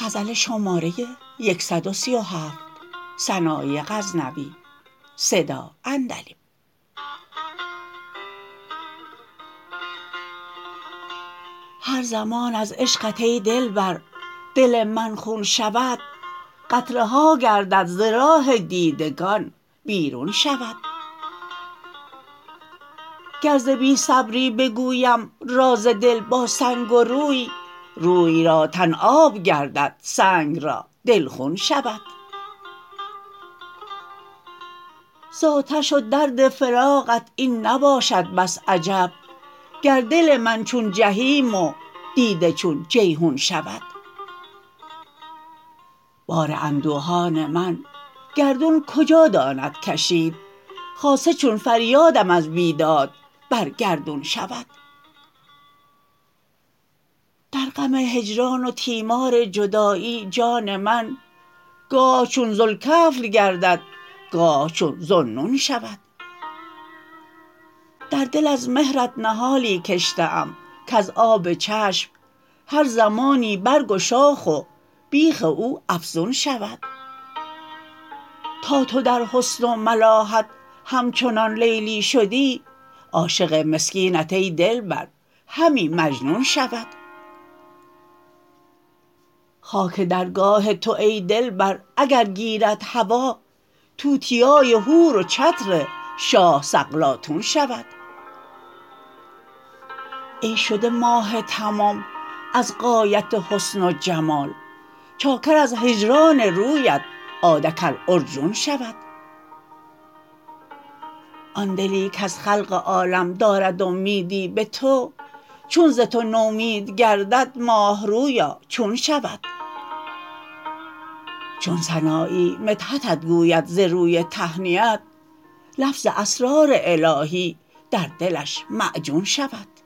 هر زمان از عشقت ای دلبر دل من خون شود قطره ها گردد ز راه دیدگان بیرون شود گر ز بی صبری بگویم راز دل با سنگ و روی روی را تن آب گردد سنگ را دل خون شود ز آتش و درد فراقت این نباشد بس عجب گر دل من چون جحیم و دیده چون جیحون شود بار اندوهان من گردون کجا داند کشید خاصه چون فریادم از بیداد بر گردون شود در غم هجران و تیمار جدایی جان من گاه چون ذوالکفل گردد گاه چون ذوالنون شود در دل از مهرت نهالی کشته ام کز آب چشم هر زمانی برگ و شاخ و بیخ او افزون شود تا تو در حسن و ملاحت همچنان لیلی شدی عاشق مسکینت ای دلبر همی مجنون شود خاک درگاه تو ای دلبر اگر گیرد هوا توتیای حور و چتر شاه سقلاطون شود ای شده ماه تمام از غایت حسن و جمال چاکر از هجران رویت عاد کالعرجون شود آن دلی کز خلق عالم دارد امیدی به تو چون ز تو نومید گردد ماه رویا چون شود چون سنایی مدحتت گوید ز روی تهنیت لفظ اسرار الهی در دلش معجون شود